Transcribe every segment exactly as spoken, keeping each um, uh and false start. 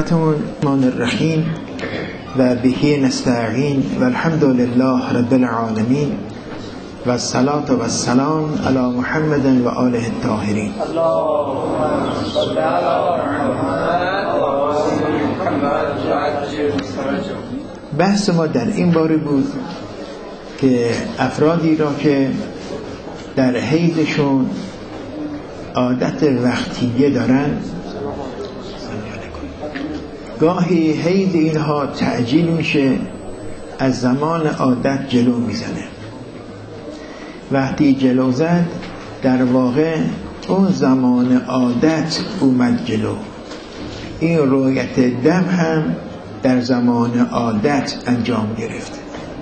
خدمتون الرحمن الرحیم و بهی نستعین و الحمد لله رب العالمین و الصلاة و السلام علی محمد و آله الطاهرین. بحث ما در این باره بود که افرادی را که در حیضشون عادت وقتیه دارن، گاهی حیض اینها تعجیل میشه، از زمان عادت جلو میزنه. وقتی جلو زد در واقع اون زمان عادت اومد جلو. این رویت دم هم در زمان عادت انجام گرفت.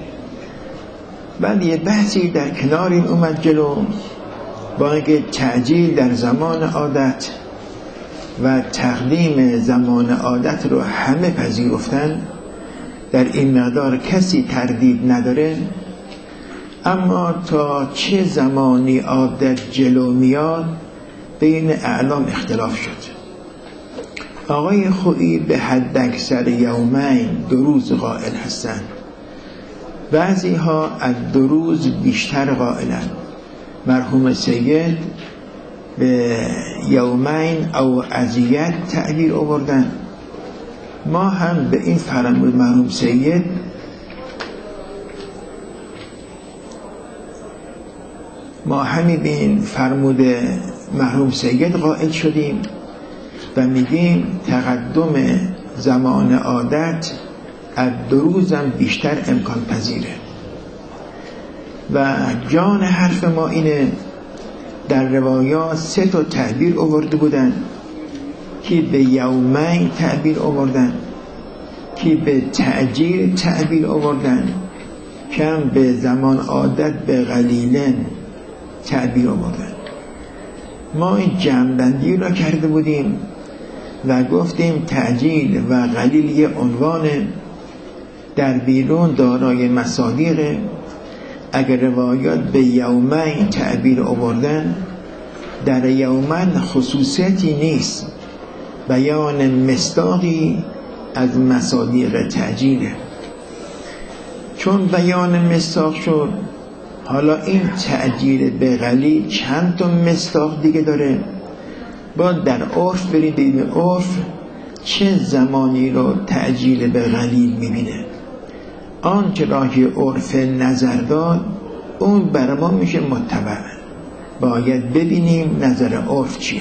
بعد یه بحثی در کنار این اومد جلو، با اینکه تعجیل در زمان عادت و تقدیم زمان عادت رو همه پذیرفتن، در این مقدار کسی تردید نداره، اما تا چه زمانی عادت جلو میاد بین اعلام اختلاف شد. آقای خویی به حد اکثر یومین دو روز قائل هستند، بعضی ها از دو روز بیشتر قائلند. مرحوم سید به یومین او عزیت تعبیر آوردن. ما هم به این فرمود مرحوم سید ما همین به این فرمود مرحوم سید قائل شدیم و میگیم تقدم زمان عادت از دو روزم بیشتر امکان پذیره. و جان حرف ما اینه، در روایات سه تا تعبیر آورده بودن، که به یومین تعبیر آوردن، که به تعجیل تعبیر آوردن، کم به زمان عادت به قلیلن تعبیر آوردن. ما این جمع‌بندی را کرده بودیم و گفتیم تعجیل و قلیل یه عنوان در بیرون دارای مصادیقه. اگر روایات به یومین تعبیر آوردن، در یومین خصوصیتی نیست، بیان مصداقی از مصادیق تعجیله. چون بیان مصداق شد، حالا این تعجیل به قلیل چند تا مصداق دیگه داره. باید در عرف بریم ببینیم عرف چه زمانی رو تعجیل به قلیل میبینه. آن که راهی عرف نظر داد اون بر ما میشه متبع. باید ببینیم نظر عرف چیه.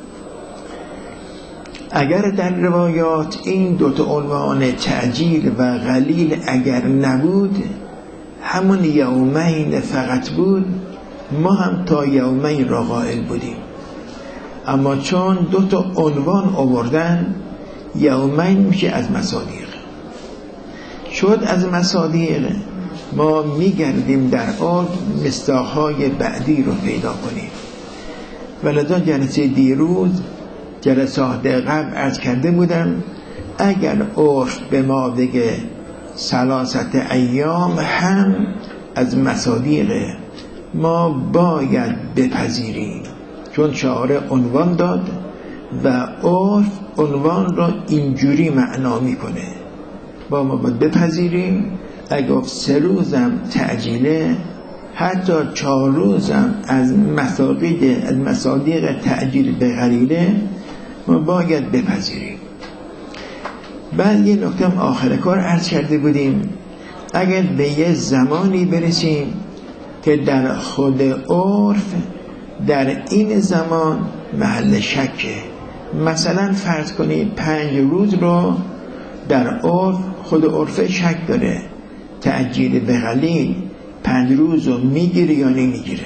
اگر در روایات این دوتا عنوان تعجیل و قلیل اگر نبود، همون یومین فقط بود، ما هم تا یومین را قائل بودیم. اما چون دوتا عنوان آوردن، یومین میشه از مصادیق. شد از مصادیق، ما میگردیم در آن مصداق‌های بعدی رو پیدا کنیم. ولذا جلسه دیروز جلسات قبل عرض کرده بودم، اگر عرف به ما بگه ثلاثت ایام هم از مصادیق، ما باید بپذیریم، چون شارع عنوان داد و عرف عنوان را اینجوری معنا میکنه. با ما باید بپذیریم. اگر سه روزم تعجیله، حتی چهار روزم از مصادیق از مصادیق تعجیل به قلیله، ما باید بپذیریم. بعد یه نکته هم آخر کار عرض کرده بودیم، اگر به یه زمانی برسیم که در خود عرف در این زمان محل شکه، مثلا فرض کنید پنج روز رو در عرف خود عرف شک داره، تعجیل به قلیل پنج روز رو میگیره یا نمیگیره،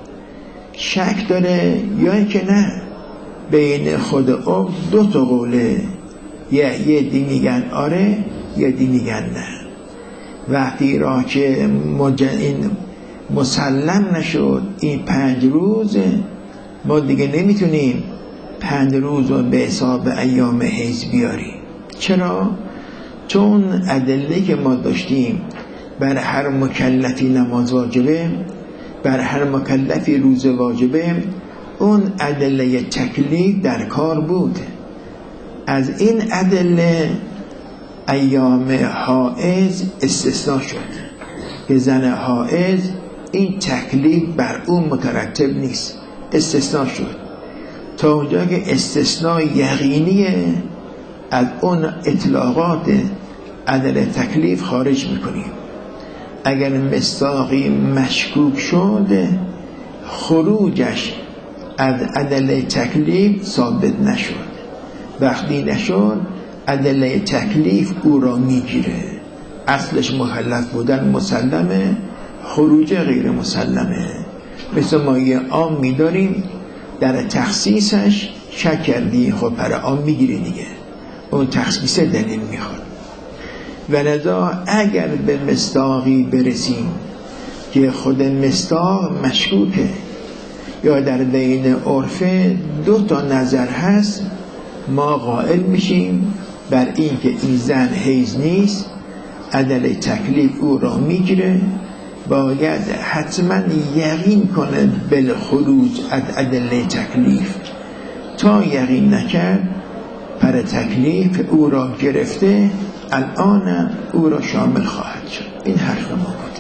شک داره یا اینکه نه. بین خود عرف دو تا قوله، یه یه دی میگن آره، یه دی میگن نه. وقتی را که این مسلم نشد این پنج روز، ما دیگه نمیتونیم پنج روز رو به حساب ایام حیض بیاریم. چرا؟ چون ادله که ما داشتیم بر هر مکلفی نماز واجبه، بر هر مکلفی روز واجبه، اون ادله تکلیف در کار بود. از این ادله ایام حائض استثناء شد که زن حائض این تکلیف بر اون مترتب نیست، استثناء شد. تا اونجا که استثناء یقینیه از اون اطلاقات عدل تکلیف خارج میکنیم. اگر مصداقی مشکوک شد خروجش از عدل تکلیف ثابت نشد. وقتی نشد عدل تکلیف او را میگیره. اصلش مکلف بودن مسلمه، خروج غیر مسلمه. مثل ما یه عام میداریم در تخصیصش شک کردی، خب پر عام میگیری دیگه، اون تخصیص دلیل میخواد. و لذا اگر به مصداقی برسیم که خود مصداق مشکوکه یا در بین عرفه دو تا نظر هست، ما قائل میشیم بر این که این زن حیض نیست، عدل تکلیف او را میگیره، باید حتما یقین کنه بالخروج از عدل تکلیف. تا یقین نکرد پر تکلیف او را گرفته، الان او را شامل خواهد شد. این حرف ما بود.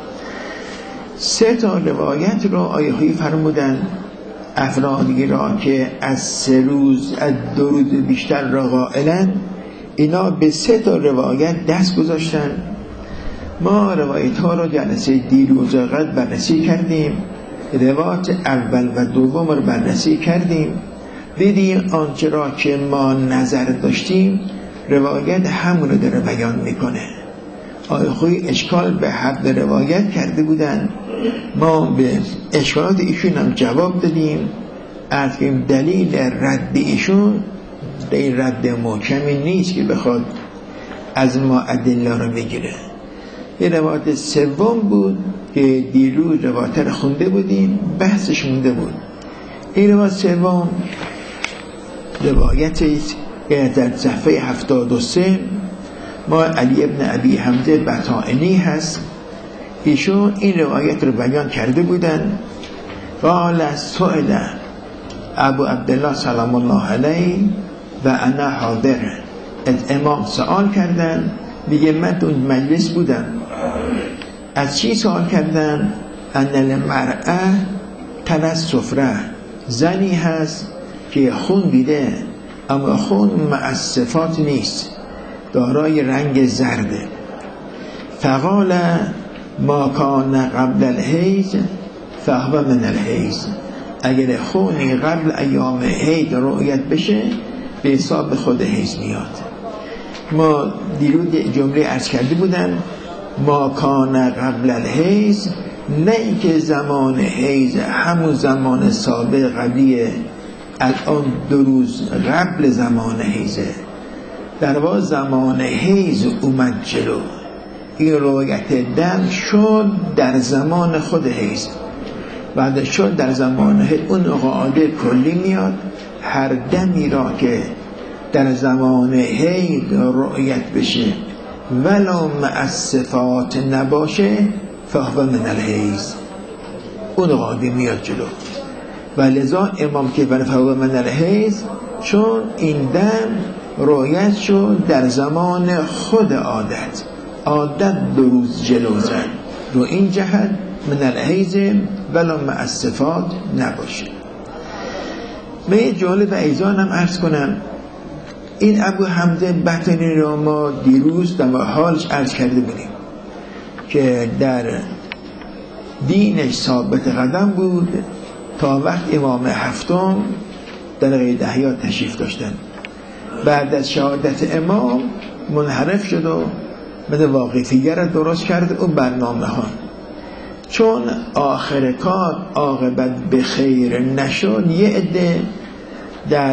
سه تا روایت را آیه‌ای فرمودن افرادی را که از سه روز از دو روز بیشتر را قائلن، اینا به سه تا روایت دست گذاشتن. ما روایت ها را جلسه دیروز قد بررسی کردیم، روایت اول و دوم را بررسی کردیم، دیدیم آنچه را که ما نظر داشتیم روایت همون رو داره بیان میکنه. آیخوی اشکال به حد روایت کرده بودن، ما به اشکالات ایشون هم جواب دادیم. از این دلیل رد ایشون این رد محکمی نیست که بخواد از ما ادله رو بگیره. یه روایت سوم بود که دیروز روایت رو خونده بودیم، بحثش مونده بود. این روایت سوم روایتی که در صفحه هفتاد و سه ما علی ابن ابی حمزه بطائنی هست، ایشون این روایت رو بیان کرده بودن. قال سئل ابو عبدالله سلام الله علیه و انا حاضر، از امام سوال کردن، میگه من اون مجلس بودم. از چی سوال کردن؟ ان المرأه تلس سفره، زنی هست که خون دیده اما خون مع صفات نیست، دارای رنگ زرده. فقال ما کان قبل الحیض فهو من الحیض، اگر خونی قبل ایام حیض رؤیت بشه به حساب خود حیض میاد. ما دیروز جمله عرض کرده بودم ما کان قبل الحیض، نه اینکه زمان حیض همون زمان سابق قبلیه، الان دو روز قبل زمان حیضه، در واقع زمان حیض اومد جلو. این روایت دم شد در زمان خود حیض، بعد شد در زمان حیض. اون قاعده کلی میاد هر دمی را که در زمان حیض رؤیت بشه ولو مع صفات نباشه فهو من الحیض، اون قاعده میاد جلو. و لذا امام که بر فهو من الحیض، چون این دم رؤیت شد در زمان خود عادت، عادت دو روز جلو زد، رو این جهت من الحیض ولو مع صفات نباشه. من یه جالب ایزان هم عرض کنم. این ابو حمزه بطنی را ما دیروز در حالش عرض کرده بودیم که در دینش ثابت قدم بود تا وقت امام هفتم در قید احیا تشریف داشتن. بعد از شهادت امام منحرف شد و من واقفیه را درست کرد اون برنامه ها. چون آخر کار عاقبت به خیر نشد، یه عده در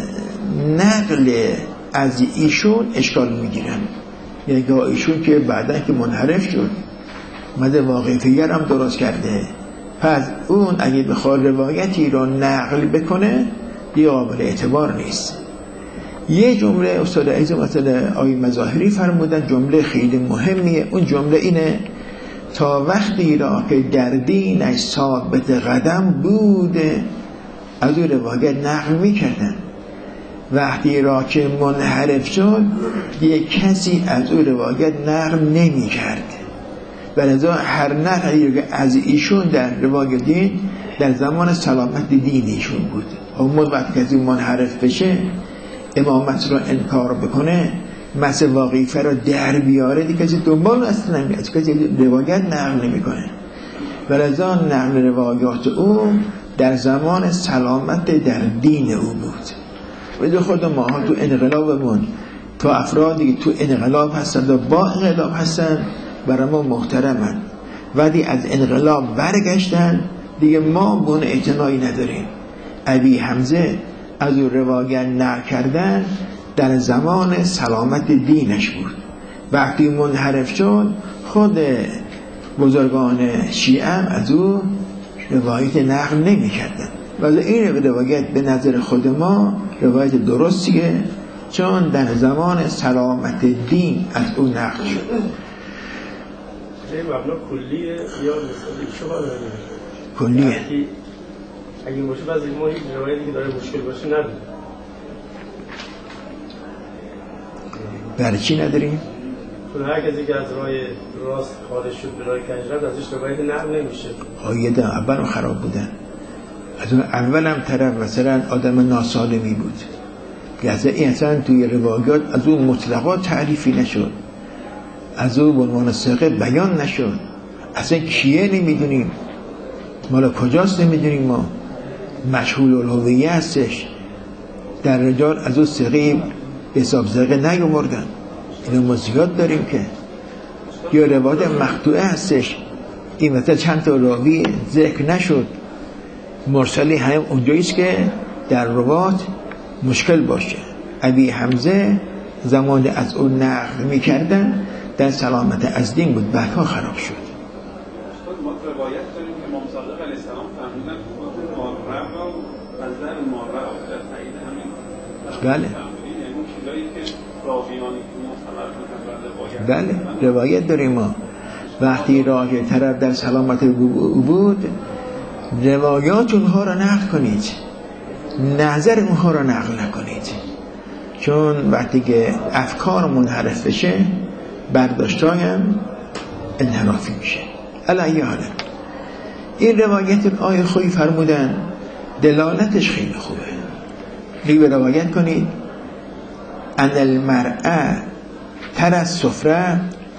نقل از ایشون اشکال میگیرن، یعنی ایشون که بعدا که منحرف شد مده واقعیت هم درست کرده، پس اون اگه بخواد روایتی رو نقل بکنه یه قابل اعتبار نیست. یه جمله استاد عزیز مثلا آقای مظاهری فرمودن، جمله خیلی مهمیه. اون جمله اینه تا وقتی را که در دینش ثابت قدم بود از اون روایت نقل میکردن. وقتی را که منحرف شد یک کسی از او روایت نقل نمی کرد و لذا هر نقلی که از ایشون در روایت دین در زمان سلامت دین ایشون بود. اون وقت که از این منحرف بشه امامت رو انکار بکنه مثل واقعیفه رو در بیاره دیگه کسی دنبال اصلا نمیاد، کسی روایت نقل نمی کنه و لذا نقل روایات او در زمان سلامت در دین او بود. و خود ماها تو انقلابمون تو افرادی تو انقلاب هستند و با انقلاب هستند برای ما محترمند، ولی از انقلاب برگشتن دیگه ما بون اعتنایی نداریم. ابی حمزه از او روایت نقل کردن در زمان سلامت دینش بود. وقتی منحرف شد خود بزرگان شیعه از او روایت نقل نمی کردن و این روایت به نظر خود ما روایت درستیه، چون در زمان سلامت دین از او نقل شد. این مبنا کلیه یا مثالی شما نمیشه کلیه؟ اگه باشه بعضی ما هیچ روایتی که داره مشکل باشه نداریم. برای چی نداریم؟ چون هر کسی که از راه راست خارج شد به راه کج رفت ازش روایت نقل نمیشه. آیده اولم خراب بودن، از اون اولم طرف مثلا آدم ناسالمی بود که این اصلا توی روایات از اون مطلقات تعریفی نشد، از اون عنوان ثقه بیان نشد، اصلا کیه نمیدونیم، مالا کجاست نمیدونیم، ما مجهول الهویه هستش، در رجال از اون ثقه به حساب ثقه نیومردن. اینو ما زیاد داریم که یا روایت مقطوعه هستش، این مثلا چند تا راوی ذکر نشد، مرسلی هم اونجاییست که در روایت مشکل باشه. ابی حمزه زمان از اون نقل میکردن در سلامت از دین بود، بعدها خراب شد. ما روایت داریم که امام صادق علیه السلام فرمودن خود مارع و نظر مارع در تایید همین بله یعنی چیزایی که راویانی که معتبر بودن بله روایت داریم ما. وقتی راه طرف در سلامت بود روایات اونها را نقل کنید، نظر اونها را نقل نکنید، چون وقتی که افکار منحرف بشه برداشت‌های هم انحرافی میشه. علیه حاله این روایت آیه خویی فرمودن دلالتش خیلی خوبه. دیگه روایت کنید ان المرأة تر السفره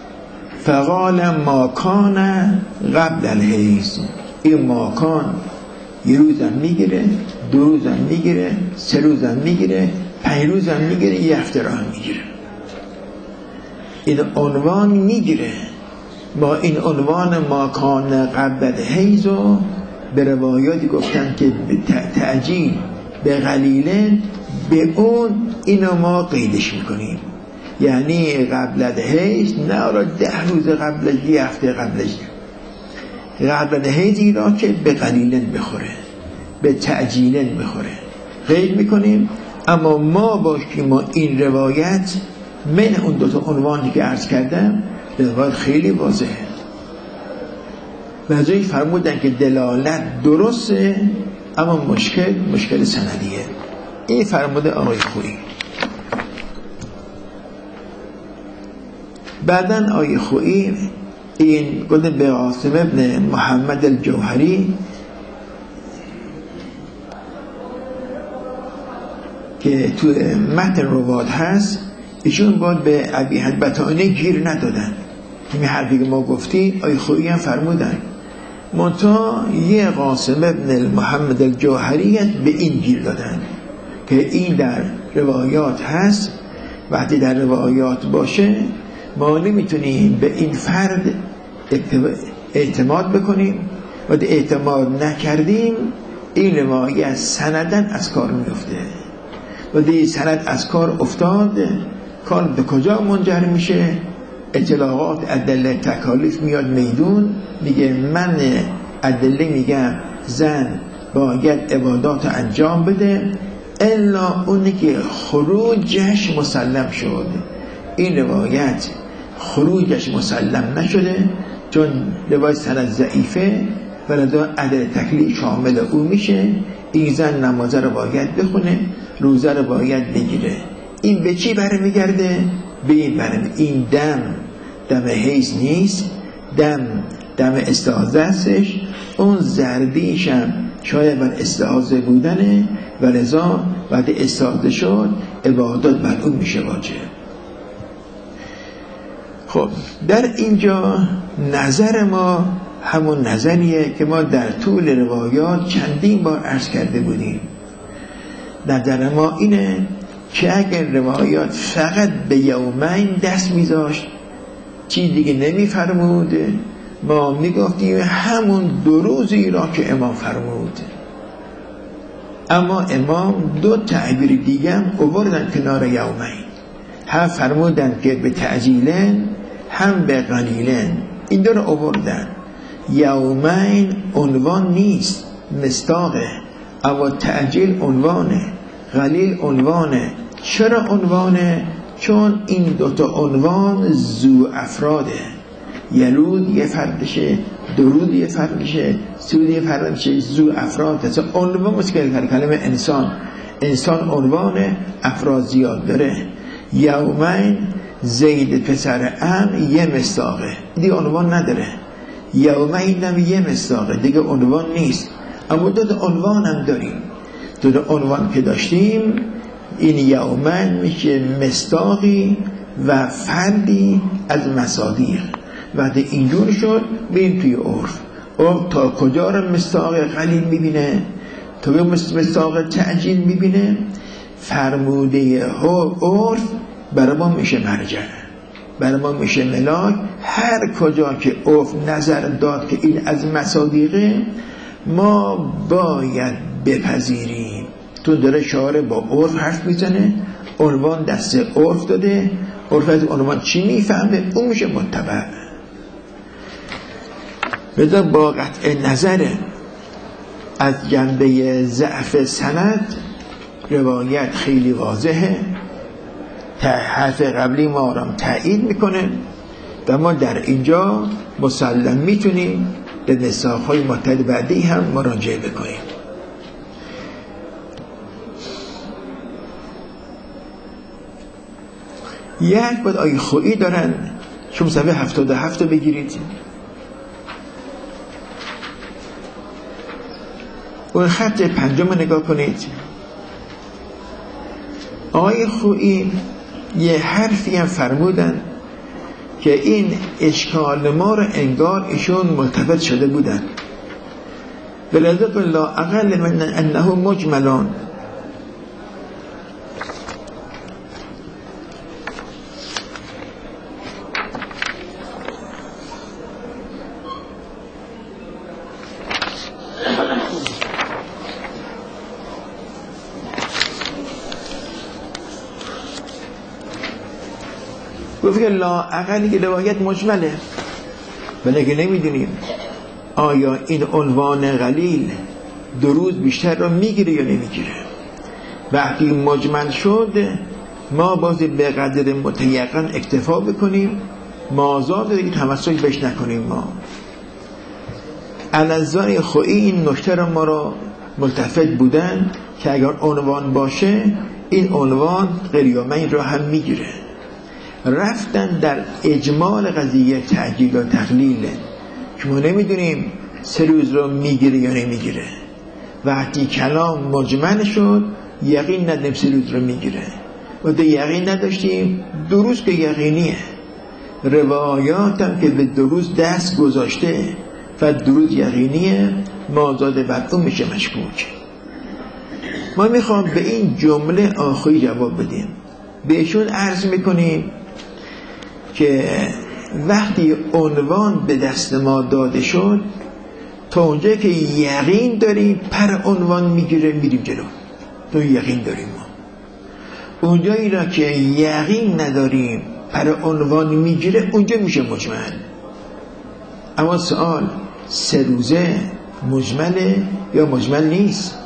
فقال ما کان قبل الحیض. این ماکان یه روزم میگیره، دو روزم میگیره، سه روزم میگیره، پنج روزم میگیره، یه هفته راه میگیره. این عنوان میگیره. با این عنوان ماکان قبل الحیض رو به روایاتی گفتن که تعجیل به قلیله، به اون اینو ما قیدش میکنیم، یعنی قبل الحیض نه را ده روز قبلش، یه هفته قبلش، قبل الحیضی را که به قلیلن بخوره، به تعجیلن بخوره قید میکنیم. اما ما باشیم ما این روایت من اون دوتا عنوانی که عرض کردم روایت خیلی واضحه. بعضی فرمودن که دلالت درسته اما مشکل مشکل سندیه. این فرموده آقای خویی. بعدن آقای خویی این گفته به قاسم ابن محمد الجوهری که تو متن روایت هست، ایشون باید به ابی حبتانی گیر ندادن. این حرفی که ما گفتیم آقای خویی هم فرمودن، منتها یه قاسم ابن محمد الجوهریت به این گیر دادن که این در روایات هست. وقتی در روایات باشه ما نمیتونیم به این فرد اعتماد بکنیم و اعتماد نکردیم این روایت سندن از کار میفته و دی سند از کار افتاد، کار به کجا منجر میشه؟ اطلاقات ادله تکالیف میاد میدون، میگه من ادله میگم زن باید عبادات انجام بده الا اونی که خروجش مسلم شد. این روایت خروجش مسلم نشده چون روایت سند ضعیفه و لذا عدل تکلیف شامل او میشه. این زن نماز رو باید بخونه روزه رو باید بگیره. این به چی برمیگرده؟ به این برمیگرده این دم دم حیض نیست، دم دم استحاضه هستش، اون زردیش هم شاید بر استحاضه بودنه و لذا بعد استحاضه شد عبادات بر اون میشه واجب. خب در اینجا نظر ما همون نظریه که ما در طول روایات چندین بار عرض کرده بودیم. نظر ما اینه که اگر روایات فقط به یومین دست میذاشت، چیز دیگه نمیفرمود، ما میگفتیم همون دو روزی را که امام فرمود. اما امام دو تعبیر دیگه هم آوردن کنار یومین، هم فرمودن که به تعجیلن هم به قلیلن، این دو رو آوردن. یومین عنوان نیست، مصداقه، اما تعجیل عنوانه، قلیل عنوانه. چرا عنوانه؟ چون این دوتا عنوان ذو افراده. یلود یه فردشه، درود یه فردشه، سود یه فردشه، ذو افراد. اصلا عنوان مسکل کلمه انسان، انسان عنوانه، افراد زیاد داره. یومین زید پسر ام یه مصداقه، دیگه عنوان نداره. یومین هم یه مصداقه، دیگه عنوان نیست. اما دو تا عنوان هم داریم. دو تا عنوان که داشتیم، این یومین میشه مصداقی و فردی از مصادیق. وقتی اینجور شد بریم توی عرف. عرف تا کجا رو مصداق قلیل میبینه؟ تا به مصداق تعجیل میبینه. فرموده عرف برای ما میشه مرجع، برای ما میشه ملاک. هر کجا که عرف نظر داد که این از مصادیقه، ما باید بپذیریم. تو داره شعار با عرف حرف میزنه، عنوان دست عرف داده، عرف از عنوان چی میفهمه اون میشه متبع. بذار با قطع نظر از جنبه ضعف سند روایت خیلی واضحه، حرف قبلی ما را تایید میکنه و ما در اینجا مسلم میتونیم به نساخ‌های معتد بعدی هم مراجعه بکنیم. یک باید آیه خویی دارن، شما صفحه هفتاد و هفت رو بگیرید. اون خط پنجم رو نگاه کنید. آیه خویی یه حرفی هم فرمودن که این اشکال ما رو انگار ایشون ملتفت شده بودن. ولذلك لا اقل من انه مجملان. گفت که لا اقلی که روایت مجمله، ولی که نمیدونیم آیا این عنوان قلیل دو روز بیشتر رو میگیره یا نمیگیره. وقتی مجمل شد ما باز به قدر متیقن اکتفا بکنیم، مازاد دیگه تمسک بش نکنیم. ما الازای خویی این نکته رو ما را ملتفت بودن که اگر عنوان باشه این عنوان قلیومین رو هم میگیره. رفتن در اجمال قضیه تعجیل و تقلیل که ما نمیدونیم سه روز رو میگیره یا نمیگیره. وقتی کلام مجمل شد یقین نداریم سه روز رو میگیره، وقتی یقین نداشتیم دو روز که یقینیه. روایات هم که به دو روز دست گذاشته و دو روز یقینیه، مازاد بر اون میشه مشکوک. ما میخوام به این جمله آخری جواب بدیم. بهشون عرض میکنیم که وقتی عنوان به دست ما داده شد، تا اونجایی که یقین داریم پر عنوان میگیره میریم جلو، تو یقین داریم. ما اونجایی را که یقین نداریم پر عنوان میگیره اونجا میشه مجمل. اما سوال سه روزه مجمله یا مجمل نیست؟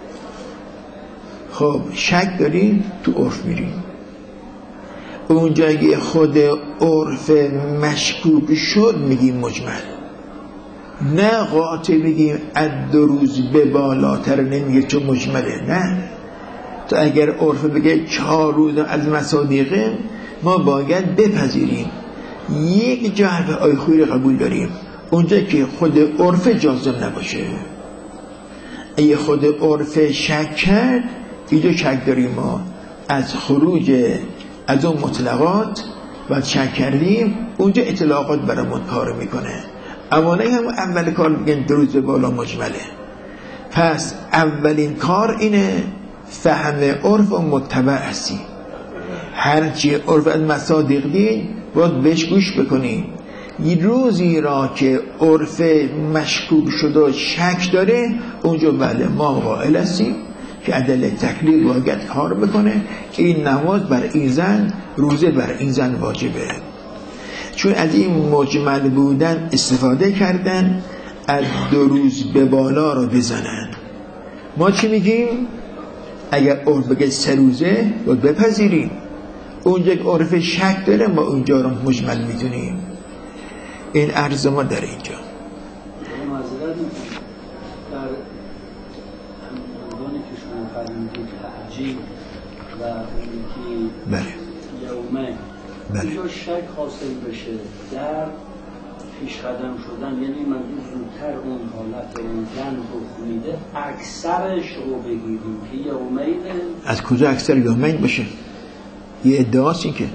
خب شک داریم تو عرف میریم. اونجایی خود عرف مشکوک شد میگیم مجمل، نه قاطع میگیم از دو روز به بالاتر نمیگه چون مجمله. نه، تا اگر عرف بگه چهار روز از مصادیقه، ما باید بپذیریم یک جا حرف آی خویی رو قبول داریم، اونجا که خود عرف جازم نباشه. اگه خود عرف شک کرد، اینجا شک داریم ما از خروج از اون مطلقات و شک کردیم، اونجا اطلاقات برامون کار میکنه. اوانه هم اول کار میگن دروز به بالا مجمله. پس اولین کار اینه فهم عرف و متبع هستی. هرچی عرف از مصادیق دید باید بهش گوش بکنیم. یه روزی را که عرف مشکوک شده و شک داره، اونجا بله ما قائل هستیم که عدل تکلیف باید کار بکنه که این نماز بر این زن، روزه بر این زن واجبه. چون از این مجمل بودن استفاده کردن، از دو روز به بالا رو بزنن. ما چی میگیم؟ اگر عرف بگه سه روزه باید بپذیریم. اونجا که عرف شک داره ما اونجا رو مجمل میدونیم. این عرض ما در اینجا معذرت میکنم در عنوانی که شما فرمودید تعجیل و اونی که بله یومه بله اینجا شک حاصل بشه در پیش قدم شدن، یعنی منظور زودتر اون حالت اون زن رو میده، اکثرش رو بگیریم که یومینه. از کجا اکثر یومین باشه؟ یه ادعاست این که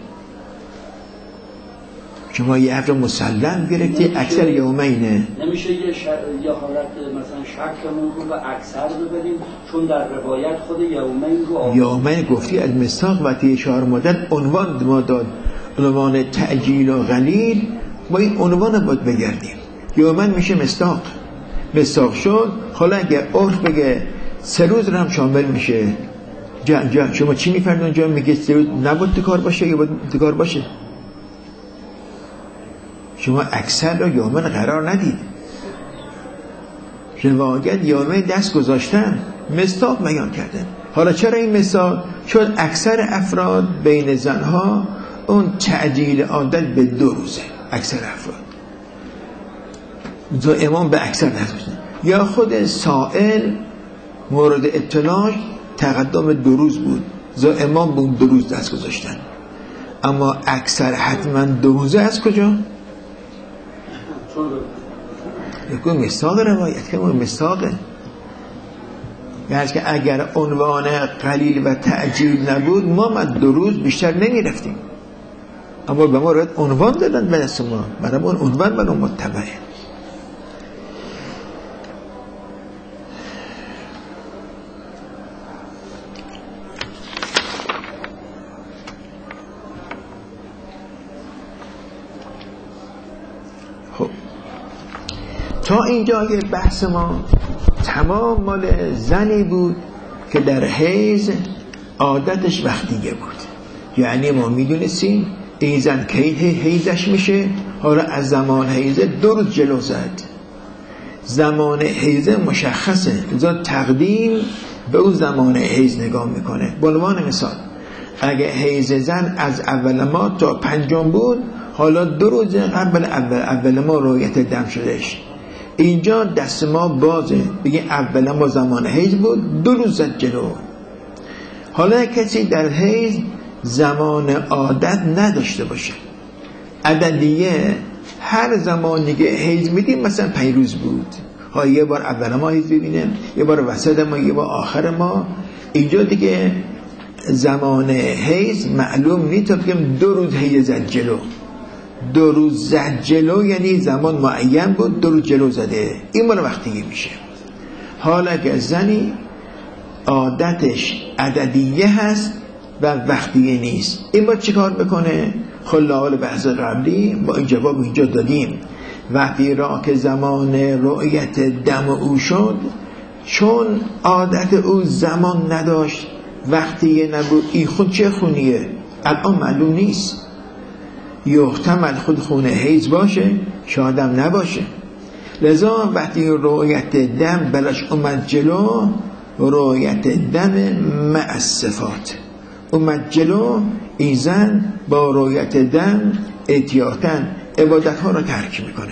شما یه حرف مسلم گرفتی اکثر یومینه. نمیشه یه, ش... یه حالت مثلا شکمون رو به اکثر ببریم، چون در روایت خود یومین رو یومین گفتی از مستاق وقتی چهار مدت عنوان ما داد، عنوان تعجیل و غلیل، با این عنوان باید بگردیم. یومین میشه مستاق، مستاق شد. حالا اگه عرف بگه سه روز رو هم شامل میشه، جا جا شما چی میفرد اونجا؟ میگه سه روز نباید دکار باشه یا باید دکار باشه؟ شما اکثر رو یومن قرار ندید. روایت یومن دست گذاشتن، مستاق بیان کردن. حالا چرا این مستاق؟ چون اکثر افراد بین زنها اون تعجیل عادت به دو روزه. اکثر افراد دو امام به اکثر نگذاشتن، یا خود سائل مورد اطلاع تقدم دو روز بود، زو امام به اون دو روز دست گذاشتن. اما اکثر حتما دو روزه از کجا؟ یکون مستاق روایت که اون مستاقه. یعنی که اگر عنوان قلیل و تعجیل نبود ما ما دو روز بیشتر نمی رفتیم، اما به ما روایت عنوان دادن به دست ما، برای اون عنوان برای متبعه. تا اینجا یه بحث ما تمام مال زنی بود که در حیض عادتش وقتیه بود. یعنی ما میدونستیم این زن که حیضش میشه، حالا از زمان حیض دو روز جلو زد. زمان حیض مشخصه، لذا تقدیم به اون زمان حیض نگاه میکنه. به عنوان مثال اگه حیض زن از اول ماه تا پنجم بود، حالا دو روز قبل اول اول ماه رؤیت دم شدهش، اینجا دست ما بازه، بگه اول ما زمان حیض بود، دو روز زد جلو. حالا کسی در حیض زمان عادت نداشته باشه، عددیه هر زمان دیگه حیض میدیم، مثلا پنج روز بود، ها یه بار اول ما حیض ببینیم، یه بار وسط ما، یه بار آخر ما، اینجا دیگه زمان حیض معلوم نیست تا بگیم دو روز حیض زد جلو. دو روز زد جلو یعنی زمان معین بود، دو روز جلو زده، این مال وقتیه میشه. حالا که زنی عادتش عددیه هست و وقتیه نیست، این با چی کار بکنه؟ خلاال بحث قبلی با این جواب اینجا دادیم. وقتی را که زمان رؤیت دم او شد، چون عادت او زمان نداشت، وقتیه نبود، این خود چه خونیه؟ الان معلوم نیست. یحتمل خود خونه حیض باشه، شادم نباشه. لذا وقتی رؤیت دم بلاش اومد جلو، رؤیت دم مع صفات اومد جلو، این زن با رؤیت دم احتیاطاً عبادت ها رو ترک میکنه،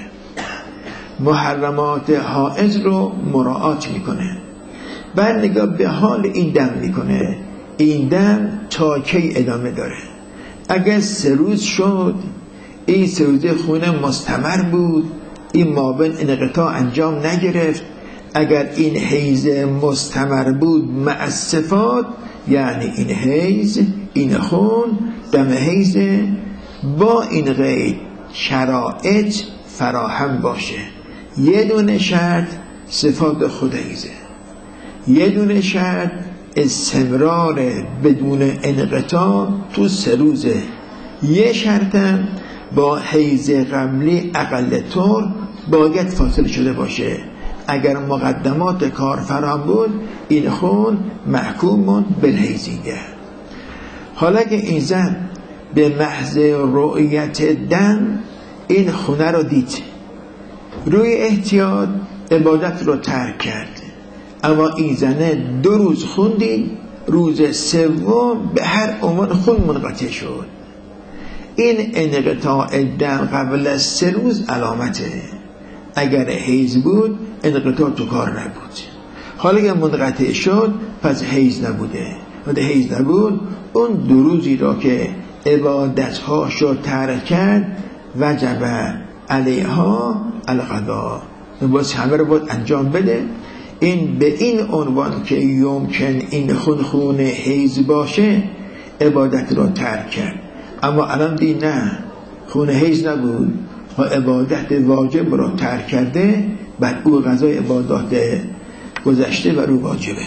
محرمات حائض رو مراعات میکنه. بعد نگاه به حال این دم میکنه، این دم تا کی ادامه داره. اگر سه روز شد، این سه روز خون مستمر بود، این مابین انقطاع انجام نگرفت. اگر این حیض مستمر بود مع صفات، یعنی این حیض، این خون دم حیض، با این قید شرایط فراهم باشه. یه دونه شرط صفات خود حیضه، یه دونه شرط استمرار بدون انقطاع تو سه روزه، یه شرطم با حیض قبلی اقل طور باید فاصله شده باشه. اگر مقدمات کار فراهم بود، این خون محکومون بالحیضیه. حالا که این زن به محض رؤیت دم این خونه رو دید، روی احتیاط عبادت رو ترک کرد، اما این زنه دو روز خوندی، روز سوم به هر عنوان خون منقطع شد. این انقطاع دم قبل از سه روز علامته. اگر حیض بود انقطاع تو کار نبود، حالا که منقطع شد پس حیض نبوده. وقتی حیض نبود، اون دو روزی را که عبادت‌ها شد ترک کرد، وجب علیها القضا، باز همه رو باید انجام بده. این به این عنوان که یمکن این خون خون حیض باشه عبادت رو ترک کرد، اما الان دی نه، خون حیض نبود و عبادت واجب رو ترک کرده، بعد او قضای عبادات گذشته و رو واجبه.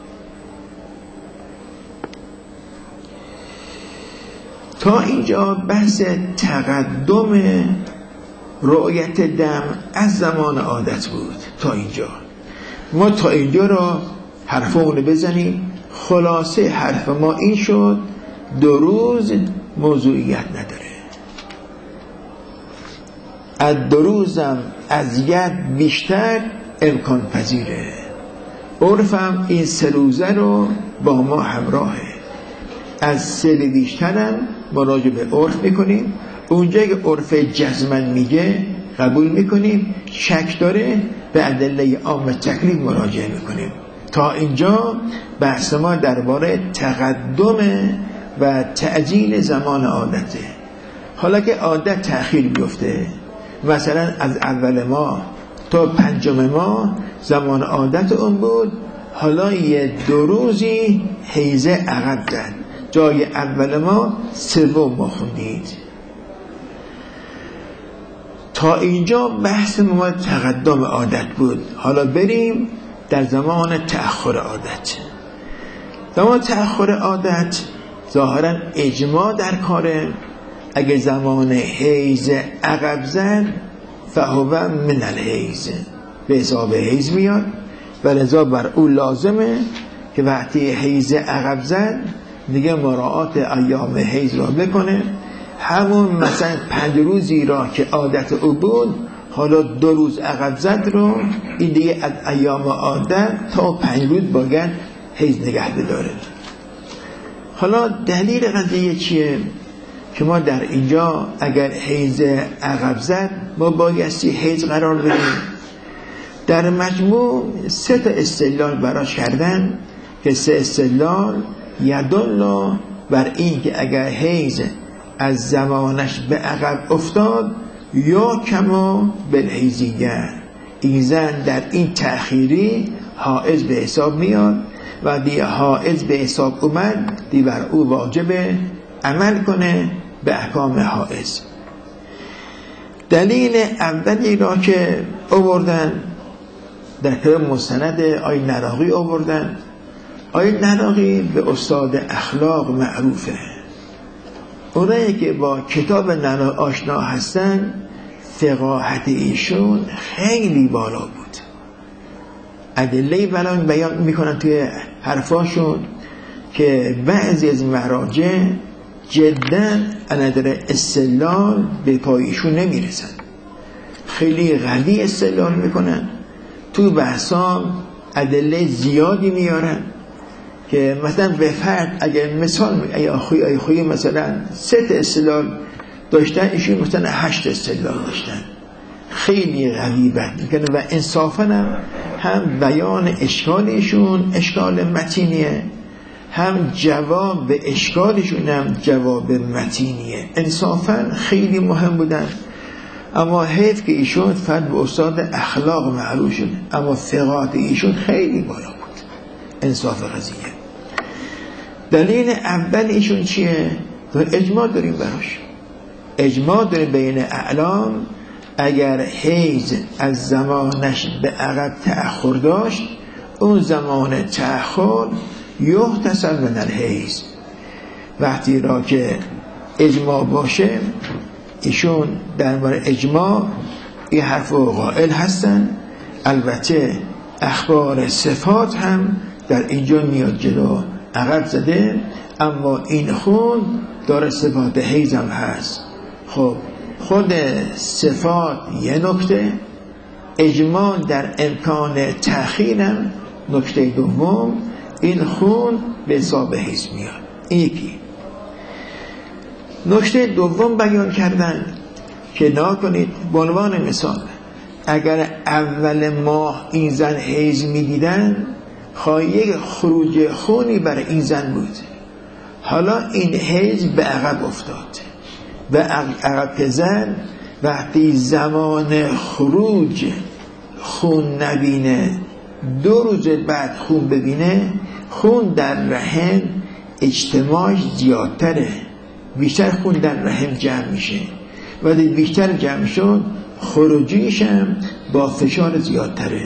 تا اینجا بحث تقدم رؤیت دم از زمان عادت بود. تا اینجا ما تا اینجا را حرفمون بزنیم. خلاصه حرف ما این شد دو روز موضوعیت نداره، از دو روزم اذیت بیشتر امکان پذیره. عرفم این سه روزه رو با ما همراهه، از سه بیشترم مراجعه به عرف میکنیم. اونجا که عرف جزمن میگه قبول میکنیم، شک داره به ادله عام تکلیف مراجعه میکنیم. تا اینجا بحث ما درباره تقدم و تعجیل زمان عادته. حالا که عادت تأخیر بیفته، مثلا از اول ماه تا پنجم ماه زمان عادت اون بود، حالا یه دو روزی حیضه عقب زد، جای اول ماه سوم ماه خوندید. تا اینجا بحث ما تقدم عادت بود. حالا بریم در زمان تأخر عادت. زمان تأخر عادت ظاهرا اجماع در کاره. اگه زمان حیض عقب زد فهو من الحیض، به حساب حیض میاد و لذا بر او لازمه که وقتی حیض عقب زد دیگه مراعات ایام حیض را بکنه. همون مثلا پنج روزی را که عادت او بود، حالا دو روز عقب زد رو، این دیگه از ایام عادت تا پنج روز باید حیض نگه بداره. حالا دلیل قضیه چیه؟ که ما در اینجا اگر حیض عقب زد ما بایستی حیض قرار بدیم. در مجموع سه تا استدلال براش کردن که سه استدلال یدل بر این که اگر حیض از زمانش به عقب افتاد یا کما بالحیضیه، این زن در این تأخیری حائض به حساب میاد و دی حائض به حساب اومد، دی بر او واجبه عمل کنه به احکام حائض. دلیل اولی را که آوردن در کتاب مستند آی نراقی آوردن. آی نراقی به استاد اخلاق معروفه. اونایی که با کتاب نراقی آشنا هستن فقاهت ایشون خیلی بالا بود. ادله بلان بیان میکنن توی حرفاشون که بعضی از مراجع جدا اندر استدلال به پایشون نمیرسن، خیلی قوی استدلال میکنن، تو بحثام ادله زیادی میارن که مثلا به فرد اگر مثال ای آخوی ای خوی مثلا سه تا استدلال داشتن، ایشون مثلا هشت استدلال داشتن، خیلی قوی بحث میکنن و انصافا هم بیان اشکالشون اشکال متینیه هم جواب به اشکالشون هم جواب متینیه. انصافا خیلی مهم بودن، اما حیف که ایشون فقط به استاد اخلاق معروف شد، اما ثقات ایشون خیلی بالا بود. انصاف قضیه. دلیل اول ایشون چیه؟ اجماع داریم براش، اجماع داریم بین اعلام اگر حیض از زمانش به عقب تأخر داشت، اون زمان تأخر یحتسب من الحیض. وقتی را که اجماع باشه، ایشون در مورد اجماع این حرف قائل هستن. البته اخبار صفات هم در اینجا میاد جلو، عقب زده، اما این خون داره صفات حیض هم هست. خب خود صفات یه نکته، اجماع در امکان تأخیرم نکته دوم، این خون به حساب حیض میاد. این یکی. نکته دوم بیان کردن که نکنید به عنوان مثال اگر اول ماه این زن حیض میدیدن، خواهی خروج خونی برای این زن بود، حالا این حیض به عقب افتاد و عقب که زن وقتی زمان خروج خون نبینه، دو روز بعد خون ببینه، خون در رحم اجتماعش زیادتره، بیشتر خون در رحم جمع میشه و بیشتر جمع شد خروجیش هم با فشار زیادتره.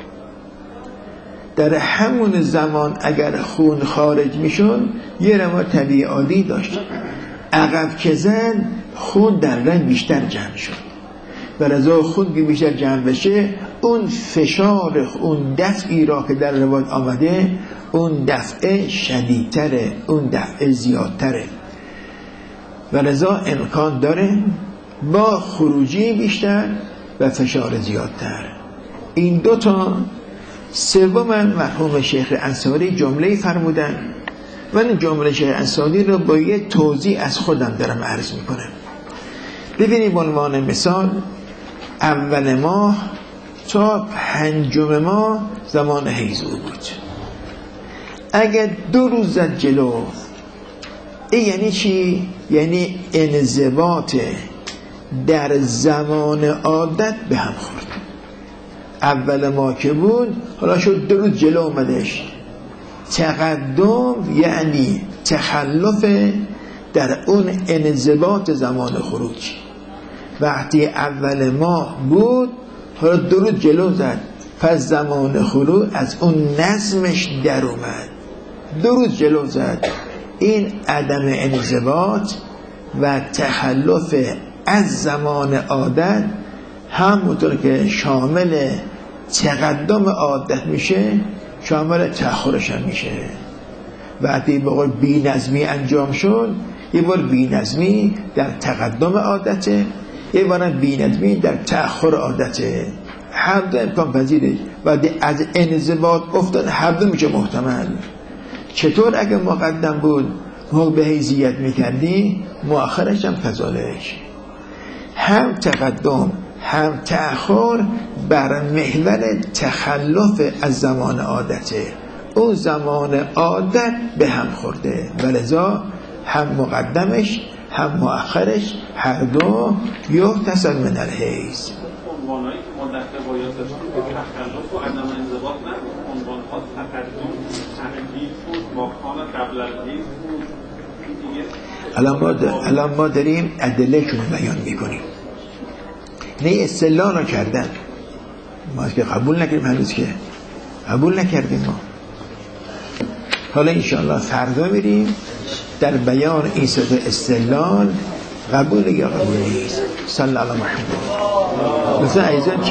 در همون زمان اگر خون خارج میشد یه روال طبیعی عادی داشت، عقب که زن خون در رحم بیشتر جمع شد و رضا خون که بیشتر جمع بشه، اون فشار اون دفعی را که در روایت آمده اون دفعه شدیدتره، اون دفعه زیادتره و رضا امکان داره با خروجی بیشتر و فشار زیادتر. این دوتا. سوم مرحوم شیخ انصاری جمله فرمودن، من جمله شیخ انصاری رو با یه توضیح از خودم دارم عرض میکنم. ببینید به عنوان مثال اول ماه تا پنجم ماه زمان حیض بود، اگر دو روز زد جلو، این یعنی چی؟ یعنی انضباط در زمان عادت به هم خورد. اول ماه که بود حالا شد دو روز جلو اومدش. تقدم یعنی تخلف در اون انضباط زمان خروج. وقتی اول ماه بود حالا دو روز جلو زد، پس زمان خروج از اون نظمش در اومد، دو روز جلو زد. این عدم انضباط و تخلف از زمان عادت همونطور که شامل تقدم عادت میشه شامل تأخرش هم میشه. وقتی به قول بی نظمی انجام شد، یه بار بی نظمی در تقدم عادته، یه بار بی نظمی در تأخر عادته. هر دو امکان پذیره. وقتی از انضباط افتاد هر دو میشه محتمل. چطور اگه مقدم بود موقع به حیضیت میکردی، مؤخرش هم کذالک. هم تقدم هم تأخر بر محور تخلف از زمان عادته. اون زمان عادت به هم خورده و لذا هم مقدمش هم مؤخرش هر دو یحتسب من الحیض. عنوانایی که ما در روایات داشتیم به تخلف و عدم انضباط نه، عنوان‌ها تقدم، تحقیق بود، واقعا قبل از حیض بود. الان ما الان ما داریم ادله‌شون رو بیان می‌کنیم. نه استدلال رو کردن، ما که قبول نکردیم، هنوز که قبول نکردیم ما. حالا انشاءالله فردا میریم در بیان این سه استدلال قبول یا قبول نیست. صلی الله علیه و محمد. مثلا